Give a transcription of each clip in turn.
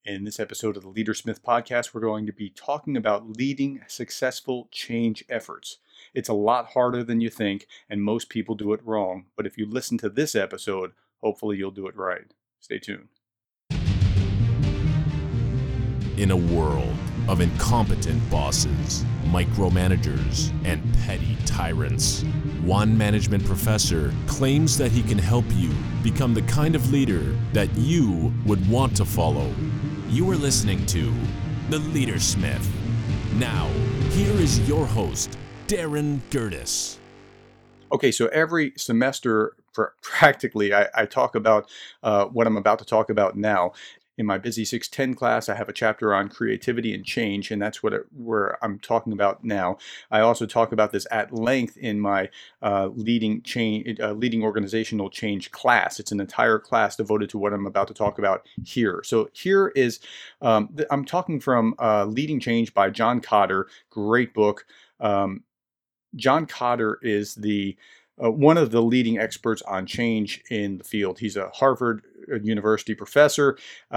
In this episode of the Leadersmith podcast, we're going to be talking about leading successful change efforts. It's a lot harder than you think, and most people do it wrong. But if you listen to this episode, hopefully you'll do it right. Stay tuned. In a world of incompetent bosses, micromanagers, and petty tyrants, one management professor claims that he can help you become the kind of leader that you would want to follow. You are listening to The Leadersmith. Now, here is your host, Darren Gertis. Okay, so every semester, practically, I talk about what I'm about to talk about now. In my Busy 610 class, I have a chapter on creativity and change, and that's where I'm talking about now. I also talk about this at length in my leading organizational change class. It's an entire class devoted to what I'm about to talk about here. So here is, I'm talking from Leading Change by John Kotter. Great book. John Kotter is one of the leading experts on change in the field. He's a Harvard University professor.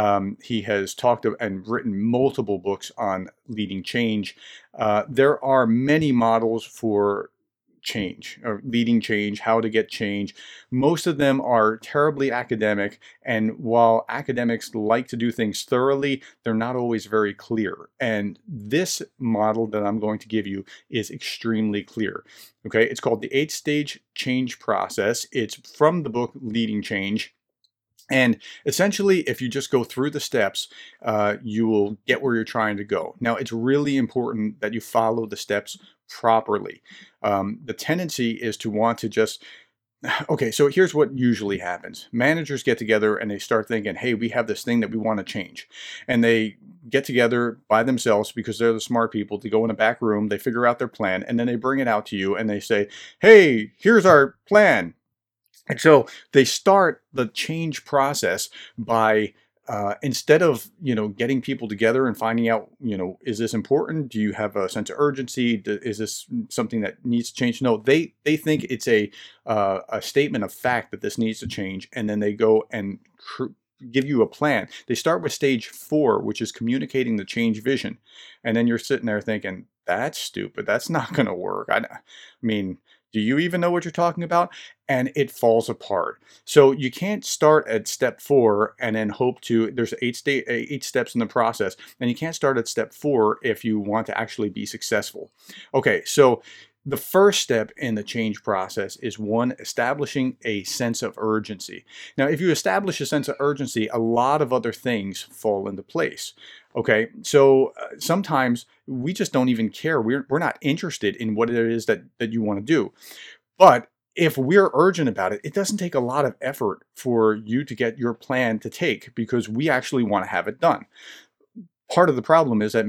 He has talked and written multiple books on leading change. There are many models for change, or leading change, how to get change. Most of them are terribly academic, and while academics like to do things thoroughly, they're not always very clear. And this model that I'm going to give you is extremely clear. Okay, it's called the 8-stage change process. It's from the book Leading Change. And essentially, if you just go through the steps, you will get where you're trying to go. Now, it's really important that you follow the steps properly. The tendency is to want to just, okay, so here's what usually happens. Managers get together and they start thinking, hey, we have this thing that we want to change. And they get together by themselves because they're the smart people to go in a back room, they figure out their plan, and then they bring it out to you and they say, hey, here's our plan. And so they start the change process by instead of, getting people together and finding out, is this important? Do you have a sense of urgency? Is this something that needs to change? No, they think it's a statement of fact that this needs to change. And then they go and give you a plan. They start with stage 4, which is communicating the change vision. And then you're sitting there thinking, that's stupid. That's not going to work. I mean, do you even know what you're talking about? And it falls apart. So you can't start at step 4 and then hope to, there's 8 steps in the process, and you can't start at step 4 if you want to actually be successful. Okay, so the first step in the change process is establishing a sense of urgency. Now, if you establish a sense of urgency, a lot of other things fall into place. Okay, so sometimes we just don't even care. We're not interested in what it is that you want to do. But if we're urgent about it, it doesn't take a lot of effort for you to get your plan to take, because we actually want to have it done. Part of the problem is that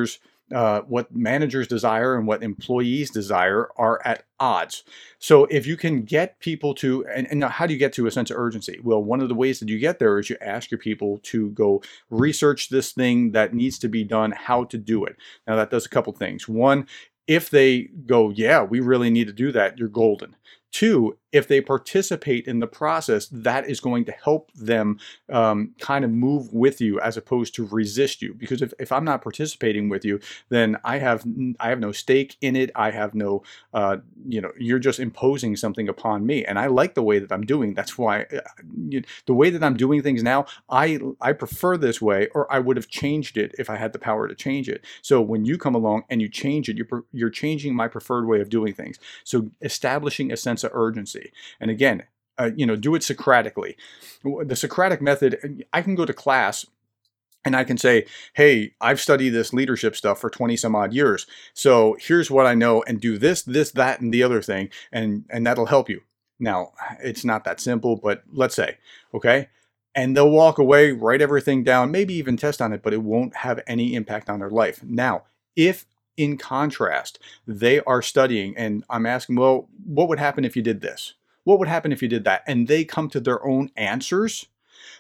what managers desire and what employees desire are at odds. So if you can get people to, and now how do you get to a sense of urgency? Well, one of the ways that you get there is you ask your people to go research this thing that needs to be done, how to do it. Now that does a couple things. One, if they go, yeah, we really need to do that, you're golden. 2, if they participate in the process, that is going to help them kind of move with you as opposed to resist you. Because if I'm not participating with you, then I have no stake in it. I have no, you're just imposing something upon me. And I like the way that I'm doing. That's why the way that I'm doing things now, I prefer this way, or I would have changed it if I had the power to change it. So when you come along and you change it, you're changing my preferred way of doing things. So establishing a sense of urgency. And again, do it Socratically. The Socratic method, I can go to class and I can say, hey, I've studied this leadership stuff for 20 some odd years. So here's what I know, and do this, that, and the other thing, and that'll help you. Now, it's not that simple, but let's say, okay? And they'll walk away, write everything down, maybe even test on it, but it won't have any impact on their life. Now, if in contrast, they are studying and I'm asking, well, what would happen if you did this? What would happen if you did that? And they come to their own answers.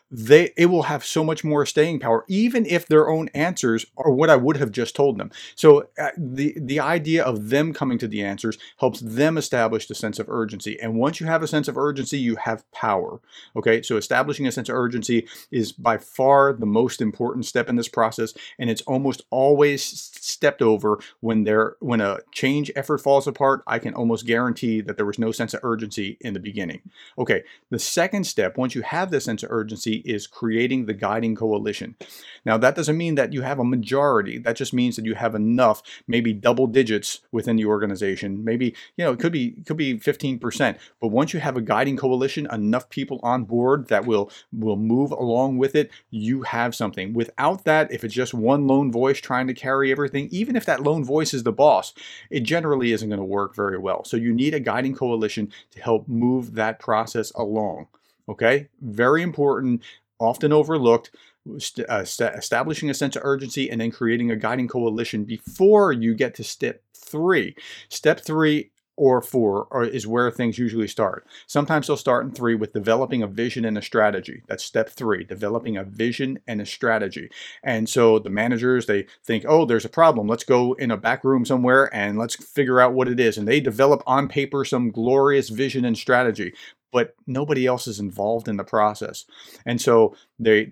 it will have so much more staying power, even if their own answers are what I would have just told them. So the idea of them coming to the answers helps them establish the sense of urgency. And once you have a sense of urgency, you have power. Okay, so establishing a sense of urgency is by far the most important step in this process, and it's almost always stepped over when a change effort falls apart. I can almost guarantee that there was no sense of urgency in the beginning. Okay, the second step, once you have this sense of urgency, is creating the guiding coalition. Now, that doesn't mean that you have a majority. That just means that you have enough, maybe double digits within the organization. Maybe, it could be 15%. But once you have a guiding coalition, enough people on board that will move along with it, you have something. Without that, if it's just one lone voice trying to carry everything, even if that lone voice is the boss, it generally isn't going to work very well. So you need a guiding coalition to help move that process along. Okay, very important, often overlooked, establishing a sense of urgency and then creating a guiding coalition before you get to step 3. Step 3 or 4 is where things usually start. Sometimes they'll start in 3 with developing a vision and a strategy. That's step 3, developing a vision and a strategy. And so the managers, they think, oh, there's a problem. Let's go in a back room somewhere and let's figure out what it is. And they develop on paper some glorious vision and strategy, but nobody else is involved in the process. And so they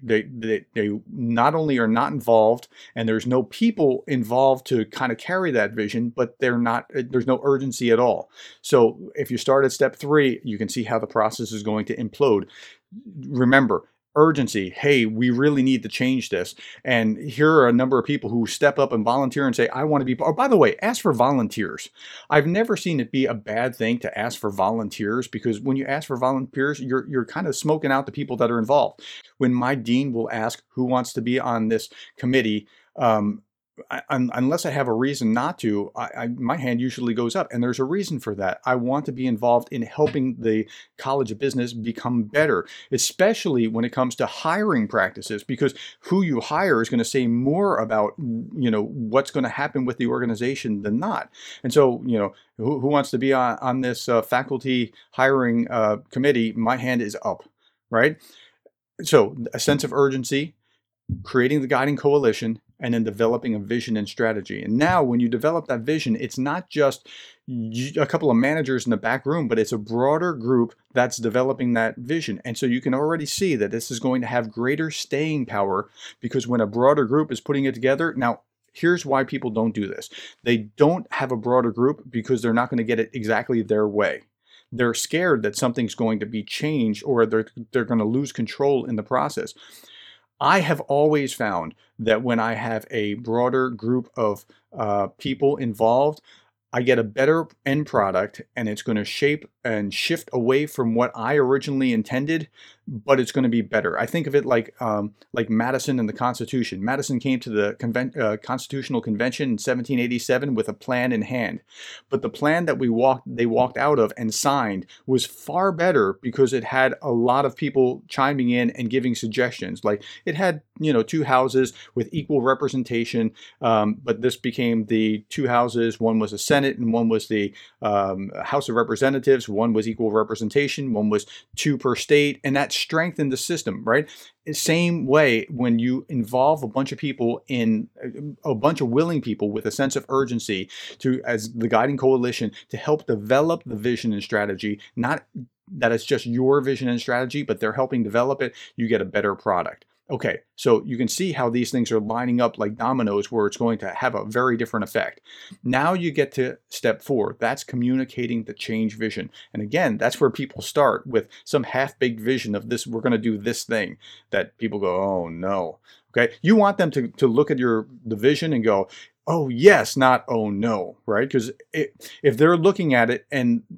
not only are not involved, and there's no people involved to kind of carry that vision, but there's no urgency at all. So if you start at step 3, you can see how the process is going to implode. Remember, urgency. Hey, we really need to change this. And here are a number of people who step up and volunteer and say, I want to be, oh, by the way, ask for volunteers. I've never seen it be a bad thing to ask for volunteers, because when you ask for volunteers, you're kind of smoking out the people that are involved. When my dean will ask who wants to be on this committee, unless I have a reason not to, my hand usually goes up, and there's a reason for that. I want to be involved in helping the College of Business become better, especially when it comes to hiring practices, because who you hire is going to say more about, what's going to happen with the organization than not. And so, who wants to be on this faculty hiring committee? My hand is up, right? So a sense of urgency, creating the guiding coalition, and then developing a vision and strategy. And now when you develop that vision, it's not just a couple of managers in the back room, but it's a broader group that's developing that vision. And so you can already see that this is going to have greater staying power, because when a broader group is putting it together, now here's why people don't do this. They don't have a broader group because they're not going to get it exactly their way. They're scared that something's going to be changed, or they're going to lose control in the process. I have always found that when I have a broader group of people involved, I get a better end product, and it's going to shape and shift away from what I originally intended, but it's going to be better. I think of it like Madison and the Constitution. Madison came to the Constitutional Convention in 1787 with a plan in hand, but the plan that they walked out of and signed was far better because it had a lot of people chiming in and giving suggestions. Like it had 2 houses with equal representation, but this became the 2 houses. One was a Senate and one was the House of Representatives. One was equal representation, one was 2 per state, and that strengthened the system, right? Same way, when you involve a bunch of people in a bunch of willing people with a sense of urgency as the guiding coalition to help develop the vision and strategy, not that it's just your vision and strategy, but they're helping develop it, you get a better product. Okay, so you can see how these things are lining up like dominoes, where it's going to have a very different effect. Now you get to step 4. That's communicating the change vision. And again, that's where people start with some half-baked vision of this, we're going to do this thing, that people go, oh no. Okay, you want them to look at the vision and go, oh yes, not oh no, right? Because if they're looking at it,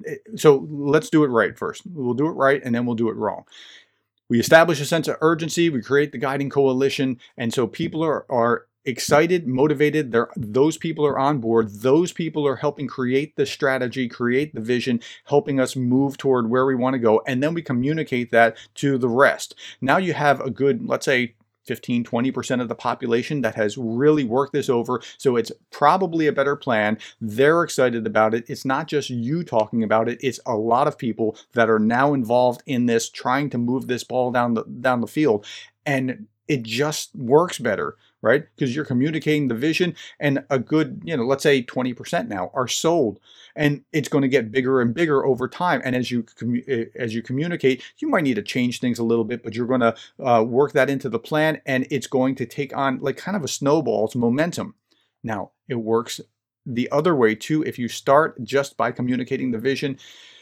so let's do it right first. We'll do it right, and then we'll do it wrong. We establish a sense of urgency, we create the guiding coalition, and so people are excited, motivated, those people are on board, those people are helping create the strategy, create the vision, helping us move toward where we want to go, and then we communicate that to the rest. Now you have a good, let's say, 15, 20% of the population that has really worked this over. So it's probably a better plan. They're excited about it. It's not just you talking about it. It's a lot of people that are now involved in this, trying to move this ball down the field. And it just works better, right? Because you're communicating the vision, and a good, let's say 20% now are sold, and it's going to get bigger and bigger over time. And as you communicate, you might need to change things a little bit, but you're going to work that into the plan, and it's going to take on like kind of a snowball's momentum. Now, it works the other way too. If you start just by communicating the vision,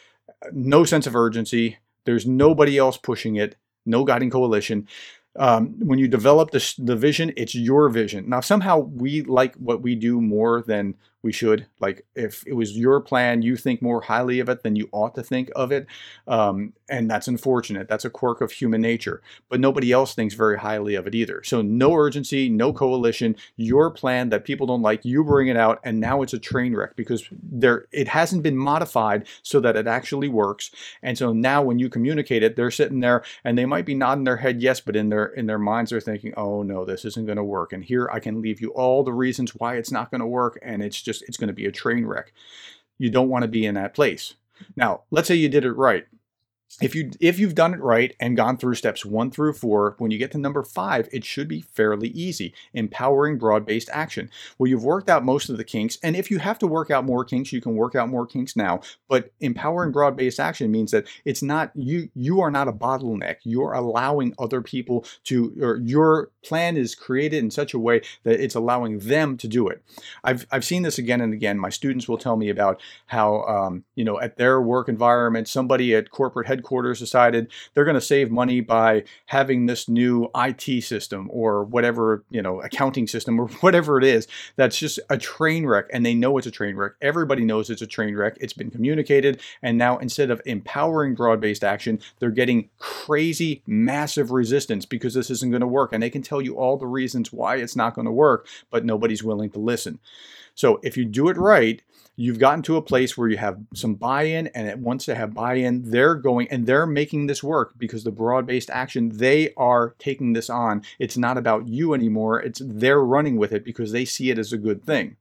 no sense of urgency, there's nobody else pushing it, no guiding coalition. When you develop the vision, it's your vision. Now, somehow we like what we do more than we should. Like if it was your plan, you think more highly of it than you ought to think of it. And that's unfortunate. That's a quirk of human nature. But nobody else thinks very highly of it either. So no urgency, no coalition. Your plan that people don't like, you bring it out, and now it's a train wreck because it hasn't been modified so that it actually works. And so now when you communicate it, they're sitting there and they might be nodding their head yes, but in their minds they're thinking, oh no, this isn't going to work. And here I can leave you all the reasons why it's not going to work, and it's going to be a train wreck. You don't want to be in that place. Now, let's say you did it right. If you've done it right and gone through steps 1 through 4, when you get to number 5, it should be fairly easy. Empowering broad-based action. Well, you've worked out most of the kinks, and if you have to work out more kinks, you can work out more kinks now. But empowering broad-based action means that it's not you are not a bottleneck. You're allowing other people to, or your plan is created in such a way that it's allowing them to do it. I've seen this again and again. My students will tell me about how at their work environment, somebody at corporate headquarters decided they're going to save money by having this new IT system or whatever, accounting system or whatever it is, that's just a train wreck, and they know it's a train wreck. Everybody knows it's a train wreck. It's been communicated, and now instead of empowering broad-based action, they're getting crazy, massive resistance because this isn't going to work, and they can tell you all the reasons why it's not going to work, but nobody's willing to listen. So if you do it right, you've gotten to a place where you have some buy-in, and once they have buy-in, they're going and they're making this work because the broad-based action, they are taking this on. It's not about you anymore. They're running with it because they see it as a good thing.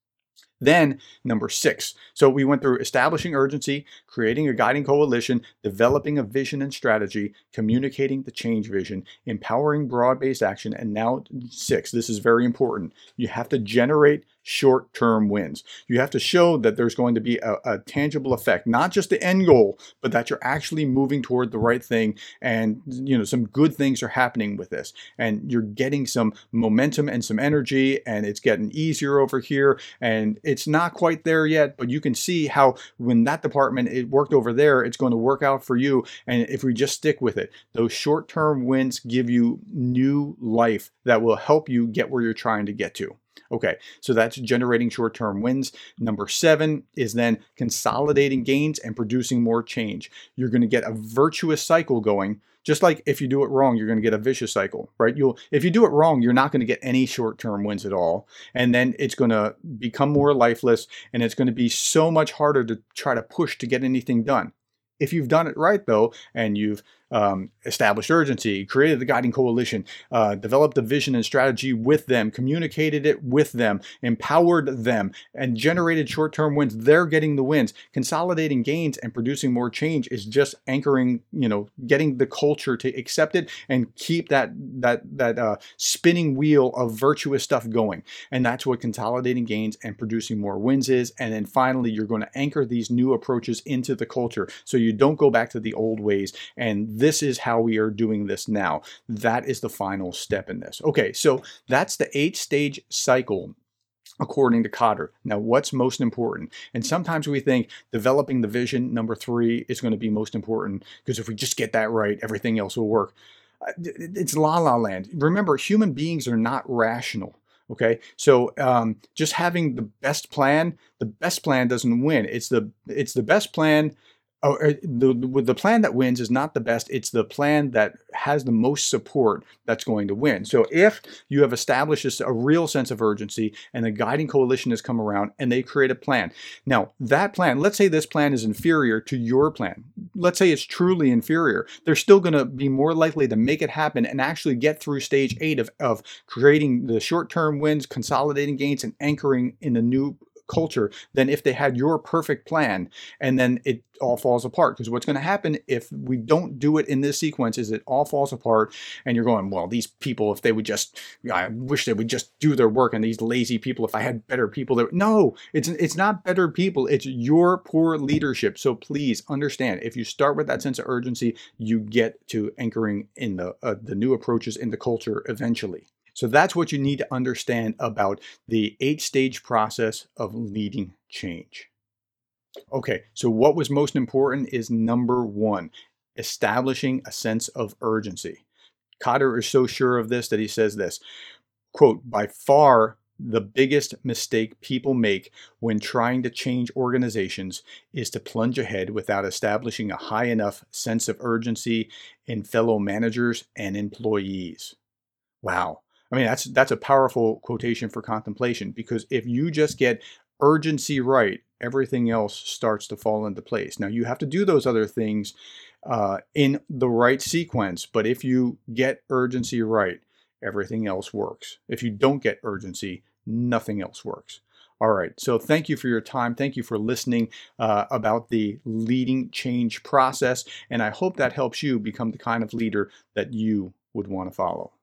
Then number 6. So we went through establishing urgency, creating a guiding coalition, developing a vision and strategy, communicating the change vision, empowering broad-based action, and now 6. This is very important. You have to generate short-term wins. You have to show that there's going to be a tangible effect, not just the end goal, but that you're actually moving toward the right thing, and some good things are happening with this, and you're getting some momentum and some energy, and it's getting easier over here, and it's not quite there yet, but you can see how when that department it worked over there, it's going to work out for you. And if we just stick with it, those short-term wins give you new life that will help you get where you're trying to get to. Okay, so that's generating short-term wins. Number 7 is then consolidating gains and producing more change. You're going to get a virtuous cycle going. Just like if you do it wrong, you're going to get a vicious cycle, right? If you do it wrong, you're not going to get any short-term wins at all. And then it's going to become more lifeless, and it's going to be so much harder to try to push to get anything done. If you've done it right, though, and you've established urgency, created the guiding coalition, developed a vision and strategy with them, communicated it with them, empowered them, and generated short-term wins, they're getting the wins. Consolidating gains and producing more change is just anchoring, getting the culture to accept it and keep that spinning wheel of virtuous stuff going. And that's what consolidating gains and producing more wins is. And then finally, you're going to anchor these new approaches into the culture so you don't go back to the old ways. And this is how we are doing this now. That is the final step in this. Okay, so that's the 8-stage cycle according to Kotter. Now, what's most important? And sometimes we think developing the vision, number 3, is going to be most important because if we just get that right, everything else will work. It's la-la land. Remember, human beings are not rational. Okay, so just having the best plan doesn't win. It's the best plan Oh, the plan that wins is not the best. It's the plan that has the most support that's going to win. So if you have established a real sense of urgency and the guiding coalition has come around and they create a plan. Now, that plan, let's say this plan is inferior to your plan. Let's say it's truly inferior. They're still going to be more likely to make it happen and actually get through stage 8 of creating the short-term wins, consolidating gains, and anchoring in a new culture than if they had your perfect plan and then it all falls apart. Because what's going to happen if we don't do it in this sequence is it all falls apart and you're going, well, these people, if they would just, I wish they would just do their work, and these lazy people, if I had better people. No, it's not better people. It's your poor leadership. So please understand, if you start with that sense of urgency, you get to anchoring in the new approaches in the culture eventually. So that's what you need to understand about the 8-stage process of leading change. Okay, so what was most important is number 1, establishing a sense of urgency. Kotter is so sure of this that he says this, quote, "By far the biggest mistake people make when trying to change organizations is to plunge ahead without establishing a high enough sense of urgency in fellow managers and employees." Wow. I mean, that's a powerful quotation for contemplation, because if you just get urgency right, everything else starts to fall into place. Now, you have to do those other things in the right sequence, but if you get urgency right, everything else works. If you don't get urgency, nothing else works. All right, so thank you for your time. Thank you for listening about the leading change process, and I hope that helps you become the kind of leader that you would want to follow.